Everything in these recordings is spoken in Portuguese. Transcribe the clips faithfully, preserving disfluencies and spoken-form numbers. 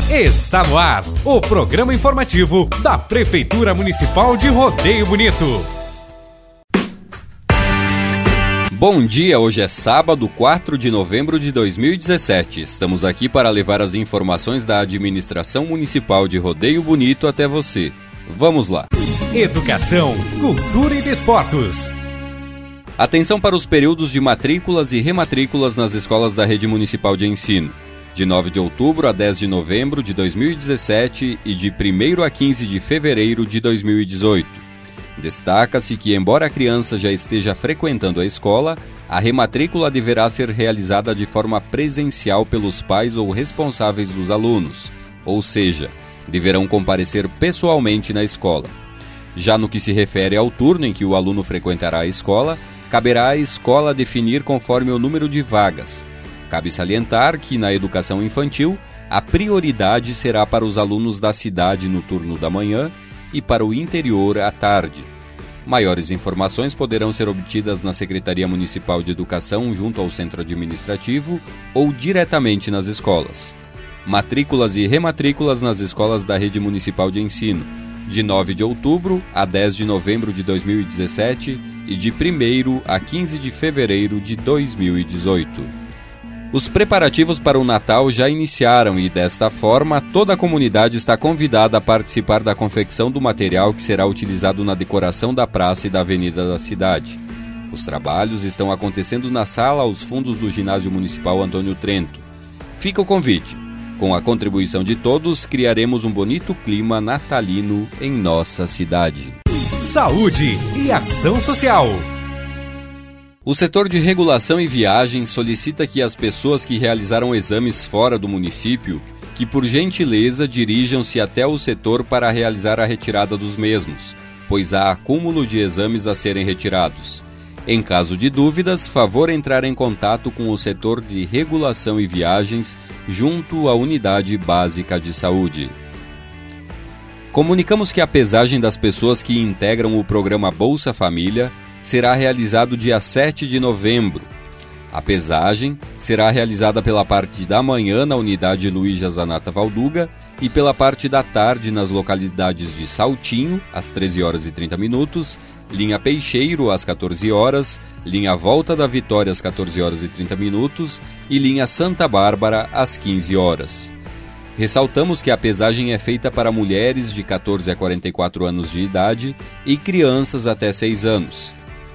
Está no ar o programa informativo da Prefeitura Municipal de Rodeio Bonito. Bom dia, hoje é sábado, quatro de novembro de dois mil e dezessete. Estamos aqui para levar as informações da Administração Municipal de Rodeio Bonito até você. Vamos lá. Educação, cultura e desportos. Atenção para os períodos de matrículas e rematrículas nas escolas da Rede Municipal de Ensino. De nove de outubro a dez de novembro de dois mil e dezessete e de primeiro a quinze de fevereiro de dois mil e dezoito. Destaca-se que, embora a criança já esteja frequentando a escola, a rematrícula deverá ser realizada de forma presencial pelos pais ou responsáveis dos alunos, ou seja, deverão comparecer pessoalmente na escola. Já no que se refere ao turno em que o aluno frequentará a escola, caberá à escola definir conforme o número de vagas. Cabe salientar que, na educação infantil, a prioridade será para os alunos da cidade no turno da manhã e para o interior à tarde. Maiores informações poderão ser obtidas na Secretaria Municipal de Educação junto ao Centro Administrativo ou diretamente nas escolas. Matrículas e rematrículas nas escolas da Rede Municipal de Ensino, de nove de outubro a dez de novembro de dois mil e dezessete e de primeiro a quinze de fevereiro de dois mil e dezoito. Os preparativos para o Natal já iniciaram e, desta forma, toda a comunidade está convidada a participar da confecção do material que será utilizado na decoração da praça e da avenida da cidade. Os trabalhos estão acontecendo na sala aos fundos do Ginásio Municipal Antônio Trento. Fica o convite. Com a contribuição de todos, criaremos um bonito clima natalino em nossa cidade. Saúde e ação social. O setor de regulação e viagens solicita que as pessoas que realizaram exames fora do município, que por gentileza dirijam-se até o setor para realizar a retirada dos mesmos, pois há acúmulo de exames a serem retirados. Em caso de dúvidas, favor entrar em contato com o setor de regulação e viagens junto à Unidade Básica de Saúde. Comunicamos que a pesagem das pessoas que integram o programa Bolsa Família será realizado dia sete de novembro. A pesagem será realizada pela parte da manhã na unidade Luiz Zanata Valduga e pela parte da tarde nas localidades de Saltinho, às treze horas e trinta minutos, Linha Peixeiro, às quatorze horas, Linha Volta da Vitória, às quatorze horas e trinta minutos e Linha Santa Bárbara, às quinze horas. Ressaltamos que a pesagem é feita para mulheres de quatorze a quarenta e quatro anos de idade e crianças até seis anos.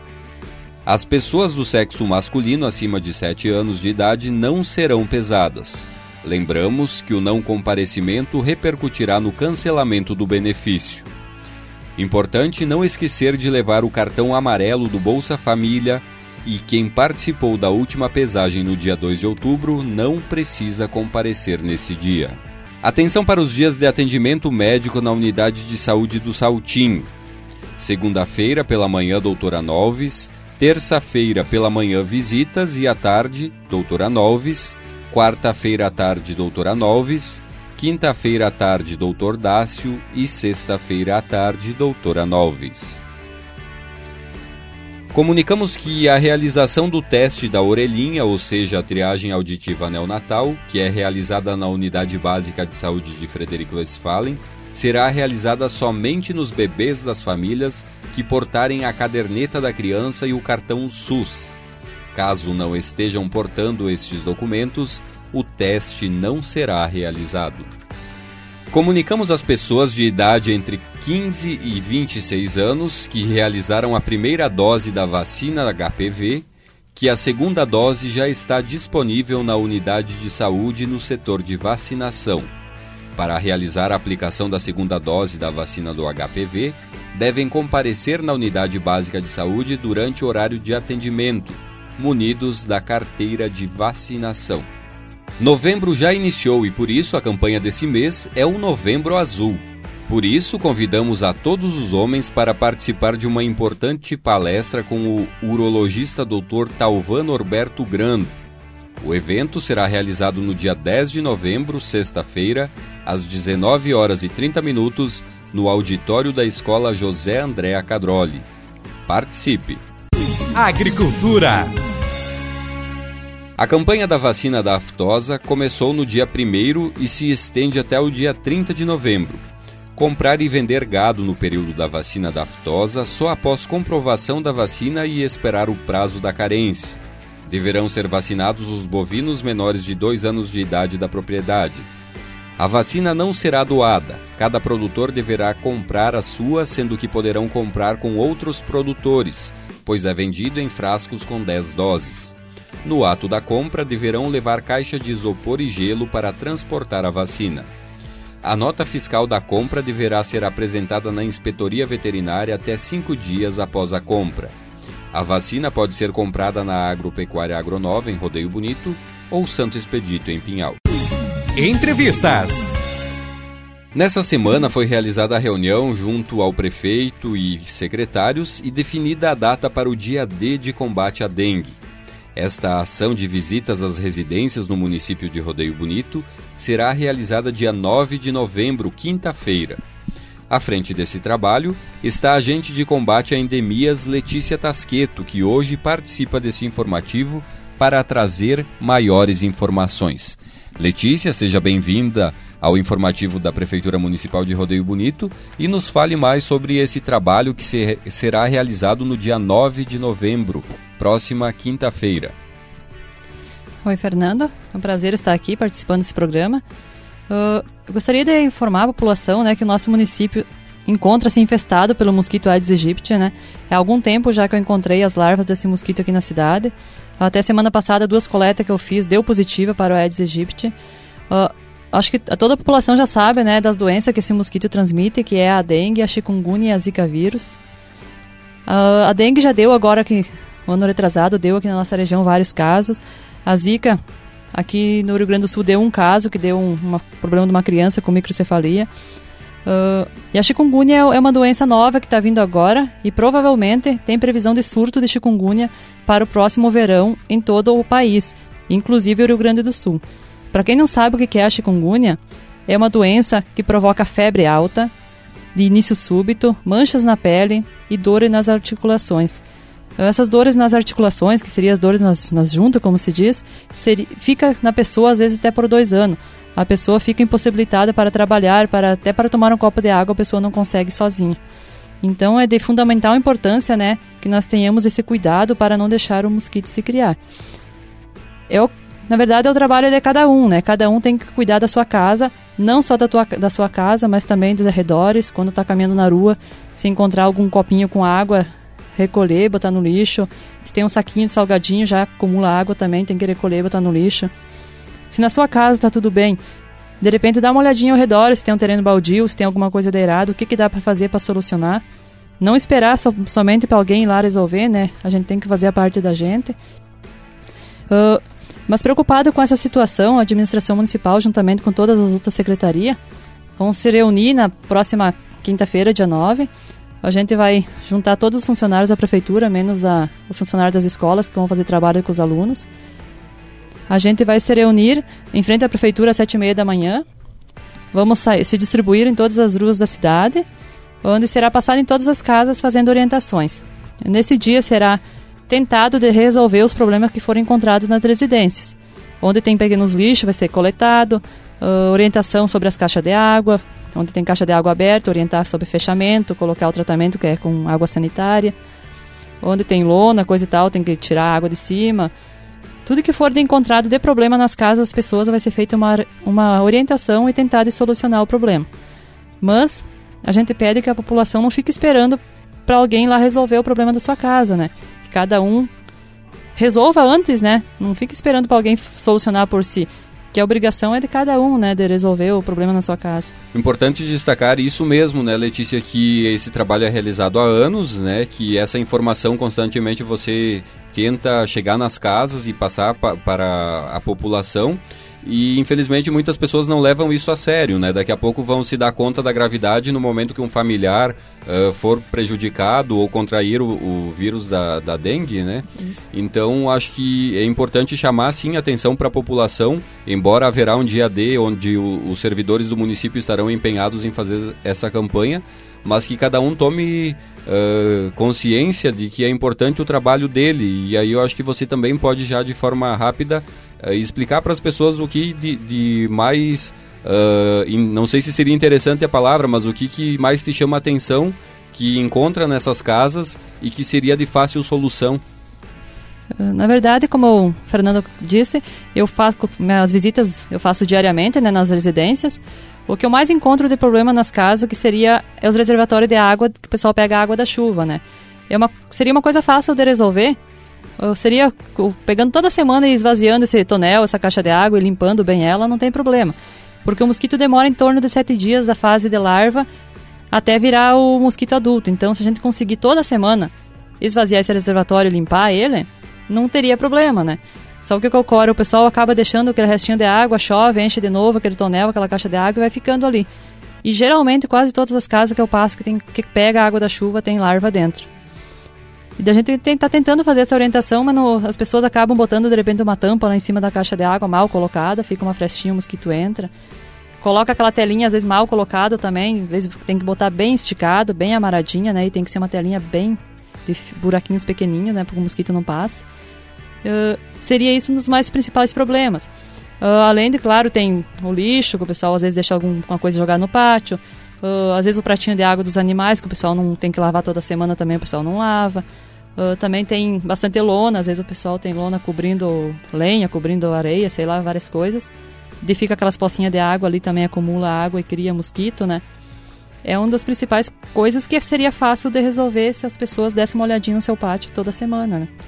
As pessoas do sexo masculino acima de sete anos de idade não serão pesadas. Lembramos que o não comparecimento repercutirá no cancelamento do benefício. Importante não esquecer de levar o cartão amarelo do Bolsa Família e quem participou da última pesagem no dia dois de outubro não precisa comparecer nesse dia. Atenção para os dias de atendimento médico na unidade de saúde do Saltinho. Segunda-feira pela manhã, doutora Noves. Terça-feira pela manhã, visitas e à tarde, doutora Noves. Quarta-feira à tarde, doutora Noves. Quinta-feira à tarde, doutor Dácio. E sexta-feira à tarde, doutora Noves. Comunicamos que a realização do teste da orelhinha, ou seja, a triagem auditiva neonatal, que é realizada na Unidade Básica de Saúde de Frederico Westphalen, será realizada somente nos bebês das famílias que portarem a caderneta da criança e o cartão SUS. Caso não estejam portando estes documentos, o teste não será realizado. Comunicamos às pessoas de idade entre quinze e vinte e seis anos que realizaram a primeira dose da vacina H P V que a segunda dose já está disponível na unidade de saúde no setor de vacinação. Para realizar a aplicação da segunda dose da vacina do H P V, devem comparecer na unidade básica de saúde durante o horário de atendimento, munidos da carteira de vacinação. Novembro já iniciou e por isso a campanha desse mês é o Novembro Azul. Por isso, convidamos a todos os homens para participar de uma importante palestra com o urologista doutor Talvan Norberto Grando. O evento será realizado no dia dez de novembro, sexta-feira, às dezenove horas e trinta minutos, no auditório da Escola José Andréa Cadroli. Participe! Agricultura. A campanha da vacina da aftosa começou no dia primeiro e se estende até o dia trinta de novembro. Comprar e vender gado no período da vacina da aftosa só após comprovação da vacina e esperar o prazo da carência. Deverão ser vacinados os bovinos menores de dois anos de idade da propriedade. A vacina não será doada. Cada produtor deverá comprar a sua, sendo que poderão comprar com outros produtores, pois é vendido em frascos com dez doses. No ato da compra, deverão levar caixa de isopor e gelo para transportar a vacina. A nota fiscal da compra deverá ser apresentada na Inspetoria Veterinária até cinco dias após a compra. A vacina pode ser comprada na Agropecuária Agronova, em Rodeio Bonito, ou Santo Expedito, em Pinhal. Entrevistas. Nessa semana foi realizada a reunião junto ao prefeito e secretários e definida a data para o dia D de combate à dengue. Esta ação de visitas às residências no município de Rodeio Bonito será realizada dia nove de novembro, quinta-feira. À frente desse trabalho está a agente de combate a endemias Letícia Tasqueto, que hoje participa desse informativo para trazer maiores informações. Letícia, seja bem-vinda ao informativo da Prefeitura Municipal de Rodeio Bonito e nos fale mais sobre esse trabalho que ser, será realizado no dia nove de novembro, próxima quinta-feira. Oi, Fernando. É um prazer estar aqui participando desse programa. Uh, eu gostaria de informar a população, né, que o nosso município encontra-se infestado pelo mosquito Aedes aegypti, né? Há algum tempo já que eu encontrei as larvas desse mosquito aqui na cidade. Até semana passada, duas coletas que eu fiz deu positiva para o Aedes aegypti. Uh, acho que toda a população já sabe, né, das doenças que esse mosquito transmite, que é a dengue, a chikungunya e a zika vírus. Uh, a dengue já deu agora, que o ano retrasado, deu aqui na nossa região vários casos. A zika, aqui no Rio Grande do Sul, deu um caso que deu um uma, problema de uma criança com microcefalia. Uh, e a chikungunya é uma doença nova que está vindo agora e provavelmente tem previsão de surto de chikungunya para o próximo verão em todo o país, inclusive o Rio Grande do Sul. Para quem não sabe o que é a chikungunya, é uma doença que provoca febre alta, de início súbito, manchas na pele e dores nas articulações. Essas dores nas articulações, que seriam as dores nas, nas juntas, como se diz, seria, fica na pessoa às vezes até por dois anos. A pessoa fica impossibilitada para trabalhar, para, até para tomar um copo de água a pessoa não consegue sozinha. Então é de fundamental importância, né, que nós tenhamos esse cuidado para não deixar o mosquito se criar. Eu, na verdade, é o trabalho de cada um, né? Cada um tem que cuidar da sua casa, não só da, tua, da sua casa, mas também dos arredores. Quando está caminhando na rua, se encontrar algum copinho com água, recolher, botar no lixo. Se tem um saquinho de salgadinho, já acumula água também, tem que recolher, botar no lixo. Se na sua casa está tudo bem, de repente dá uma olhadinha ao redor, se tem um terreno baldio, se tem alguma coisa de errado, o que, que dá para fazer para solucionar. Não esperar so, somente para alguém ir lá resolver, né? A gente tem que fazer a parte da gente. Uh, mas preocupado com essa situação, a administração municipal, juntamente com todas as outras secretarias, vão se reunir na próxima quinta-feira, dia nove. A gente vai juntar todos os funcionários da prefeitura, menos a, os funcionários das escolas, que vão fazer trabalho com os alunos. A gente vai se reunir em frente à prefeitura às sete e meia da manhã. Vamos sair, se distribuir em todas as ruas da cidade, onde será passado em todas as casas fazendo orientações. Nesse dia será tentado de resolver os problemas que foram encontrados nas residências. Onde tem pequenos lixos vai ser coletado, uh, orientação sobre as caixas de água, onde tem caixa de água aberta, orientar sobre fechamento, colocar o tratamento que é com água sanitária. Onde tem lona, coisa e tal, tem que tirar a água de cima. Tudo que for de encontrado de problema nas casas das pessoas vai ser feita uma, uma orientação e tentar de solucionar o problema. Mas a gente pede que a população não fique esperando para alguém lá resolver o problema da sua casa, né? Que cada um resolva antes, né? Não fique esperando para alguém solucionar por si. Que a obrigação é de cada um, né? De resolver o problema na sua casa. Importante destacar isso mesmo, né, Letícia, que esse trabalho é realizado há anos, né? Que essa informação constantemente você tenta chegar nas casas e passar pa- para a população. e infelizmente muitas pessoas não levam isso a sério, né? Daqui a pouco vão se dar conta da gravidade no momento que um familiar uh, for prejudicado ou contrair o, o vírus da, da dengue, né? Isso. Então acho que é importante chamar sim atenção para a população, embora haverá um dia D onde o, os servidores do município estarão empenhados em fazer essa campanha, mas que cada um tome uh, consciência de que é importante o trabalho dele. E aí eu acho que você também pode já de forma rápida uh, explicar para as pessoas o que de, de mais, uh, in, não sei se seria interessante a palavra, mas o que, que mais te chama a atenção, que encontra nessas casas e que seria de fácil solução. Na verdade, como o Fernando disse, eu faço minhas visitas, eu faço diariamente, né, nas residências. O que eu mais encontro de problema nas casas que seria é os reservatórios de água, que o pessoal pega a água da chuva, né? É uma, seria uma coisa fácil de resolver. Eu seria pegando toda semana e esvaziando esse tonel, essa caixa de água e limpando bem ela, não tem problema. Porque o mosquito demora em torno de sete dias da fase de larva até virar o mosquito adulto. Então, se a gente conseguir toda semana esvaziar esse reservatório e limpar ele, não teria problema, né? Só o que que ocorre, o pessoal acaba deixando aquele restinho de água, chove, enche de novo aquele tonel, aquela caixa de água e vai ficando ali. E geralmente quase todas as casas que eu passo que, tem, que pega a água da chuva tem larva dentro. E a gente está tentando fazer essa orientação, mas no, as pessoas acabam botando de repente uma tampa lá em cima da caixa de água mal colocada, fica uma frestinha, o mosquito entra. Coloca aquela telinha às vezes mal colocada também, às vezes tem que botar bem esticado, bem amaradinha, né? E tem que ser uma telinha bem de buraquinhos pequenininhos, né, para que o mosquito não passe. Uh, seria isso um dos mais principais problemas. Uh, além de, claro, tem o lixo, que o pessoal às vezes deixa alguma coisa jogar no pátio. Uh, às vezes o pratinho de água dos animais, que o pessoal não tem que lavar toda semana também, o pessoal não lava. Uh, também tem bastante lona, às vezes o pessoal tem lona cobrindo lenha, cobrindo areia, sei lá, várias coisas. E fica aquelas pocinhas de água ali, também acumula água e cria mosquito, né? É uma das principais coisas que seria fácil de resolver se as pessoas dessem uma olhadinha no seu pátio toda semana, né?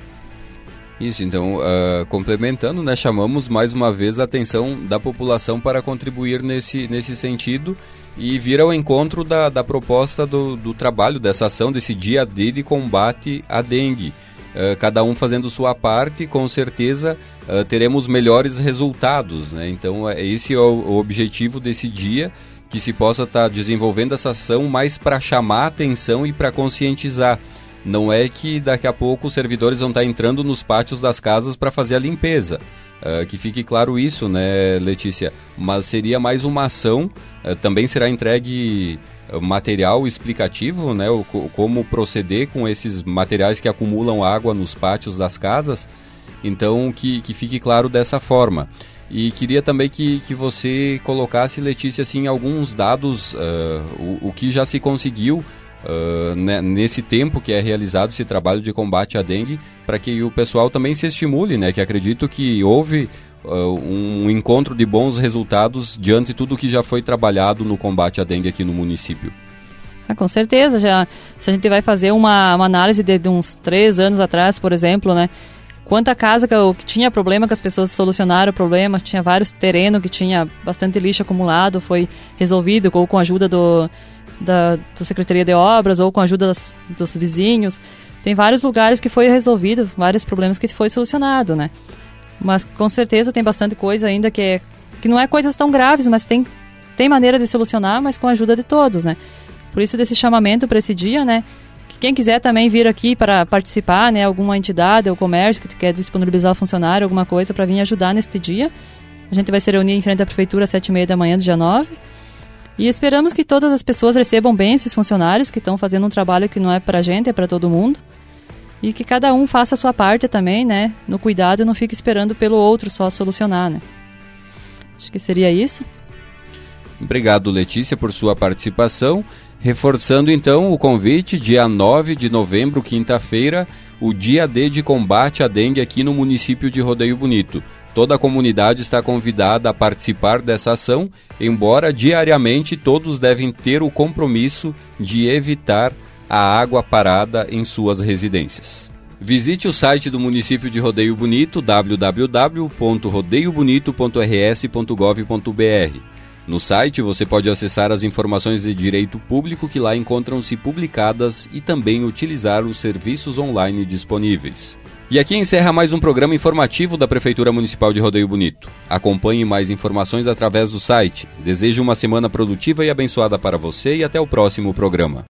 Isso, então, uh, complementando, né, chamamos mais uma vez a atenção da população para contribuir nesse, nesse sentido e vir ao encontro da, da proposta do, do trabalho, dessa ação, desse dia D de combate à dengue. Uh, cada um fazendo sua parte, com certeza uh, teremos melhores resultados, né? Então, esse é o, o objetivo desse dia, que se possa estar tá desenvolvendo essa ação mais para chamar a atenção e para conscientizar. Não é que daqui a pouco os servidores vão estar tá entrando nos pátios das casas para fazer a limpeza. Uh, que fique claro isso, né, Letícia? Mas seria mais uma ação, uh, também será entregue uh, material explicativo, né, o, como proceder com esses materiais que acumulam água nos pátios das casas. Então, que, que fique claro dessa forma. E queria também que, que você colocasse, Letícia, assim, alguns dados, uh, o, o que já se conseguiu uh, né, nesse tempo que é realizado esse trabalho de combate à dengue, para que o pessoal também se estimule, né? Que acredito que houve uh, um encontro de bons resultados diante de tudo que já foi trabalhado no combate à dengue aqui no município. Ah, com certeza, já, se a gente vai fazer uma, uma análise de, de uns três anos atrás, por exemplo, né? Quanta casa que, eu, que tinha problema, que as pessoas solucionaram o problema, tinha vários terrenos que tinha bastante lixo acumulado, foi resolvido ou com a ajuda do, da, da Secretaria de Obras ou com a ajuda das, dos vizinhos. Tem vários lugares que foi resolvido, vários problemas que foi solucionado, né? Mas com certeza tem bastante coisa ainda que, é, que não é coisas tão graves, mas tem, tem maneira de solucionar, mas com a ajuda de todos, né? Por isso desse chamamento para esse dia, né? Quem quiser também vir aqui para participar, né, alguma entidade ou comércio que quer disponibilizar o funcionário, alguma coisa para vir ajudar neste dia. A gente vai se reunir em frente à prefeitura às sete e meia da manhã do dia nove. E esperamos que todas as pessoas recebam bem esses funcionários que estão fazendo um trabalho que não é para a gente, é para todo mundo. E que cada um faça a sua parte também, né, no cuidado e não fique esperando pelo outro só solucionar, né. Acho que seria isso. Obrigado, Letícia, por sua participação. Reforçando então o convite, dia nove de novembro, quinta-feira, o dia D de combate à dengue aqui no município de Rodeio Bonito. Toda a comunidade está convidada a participar dessa ação, embora diariamente todos devem ter o compromisso de evitar a água parada em suas residências. Visite o site do município de Rodeio Bonito, w w w ponto rodeio bonito ponto r s ponto gov ponto b r. No site você pode acessar as informações de direito público que lá encontram-se publicadas e também utilizar os serviços online disponíveis. E aqui encerra mais um programa informativo da Prefeitura Municipal de Rodeio Bonito. Acompanhe mais informações através do site. Desejo uma semana produtiva e abençoada para você e até o próximo programa.